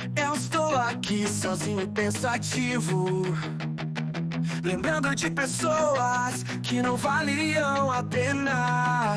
Eu estou aqui sozinho e pensativo, lembrando de pessoas que não valiam a pena.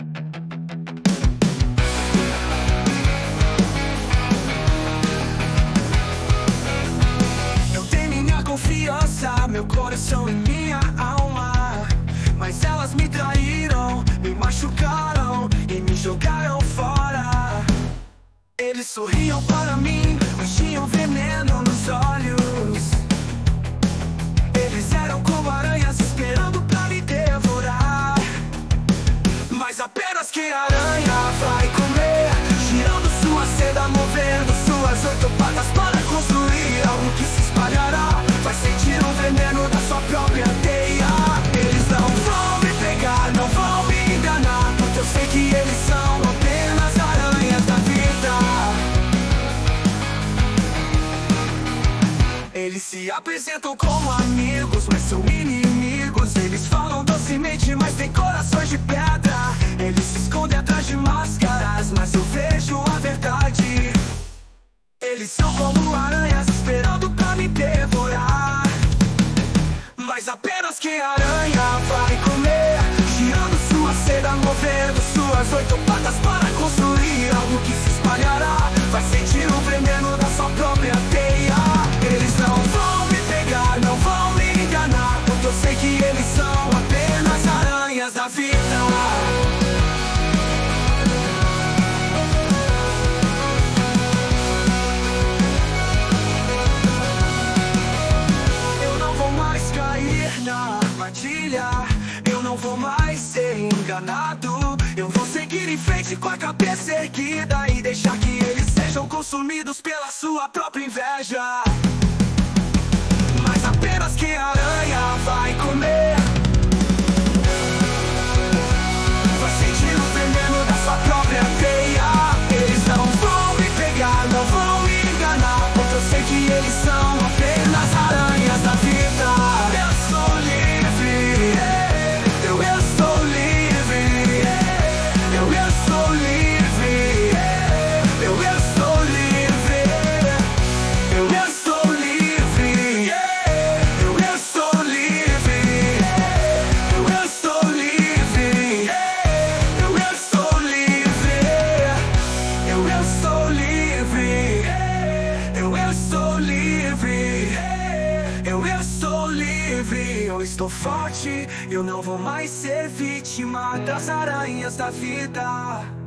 Eu tenho minha confiança, meu coração e minha alma, mas elas me traíram, me machucaram e me jogaram fora. Eles sorriam para mim, mas tinham veneno nos olhos. Eles eram como aranhas esperando pra me devorar, mas apenas que a aranha vai comer, girando sua seda, movendo suas 8 patas para construir algo que se espalhará. Vai sentir o veneno da sua própria teia. Eles não vão me pegar, não vão me enganar, porque eu sei que eles são apenas aranhas da vida. Eles se apresentam como amigos, mas são inimigos. Eles falam docemente, mas têm corações de pedra. Eles se escondem atrás de máscaras, mas eu vejo a verdade. Eles são como aranhas esperando pra me devorar, mas apenas que a aranha vai comer, girando sua seda, movendo suas 8 patas para construir algo que se espalhará. Vai sentir o veneno da sua própria teia. Eles não vão me pegar, não vão me enganar, porque eu sei que eles são apenas aranhas da vida. Na armadilha, eu não vou mais ser enganado. Eu vou seguir em frente com a cabeça erguida e deixar que eles sejam consumidos pela sua própria inveja. Mas apenas que a aranha vai comer, vai sentir o veneno da sua própria teia. Eles não vão me pegar, não vão me enganar, porque eu sei que eles são apenas aranhas da vida. Eu estou forte, eu não vou mais ser vítima das aranhas da vida.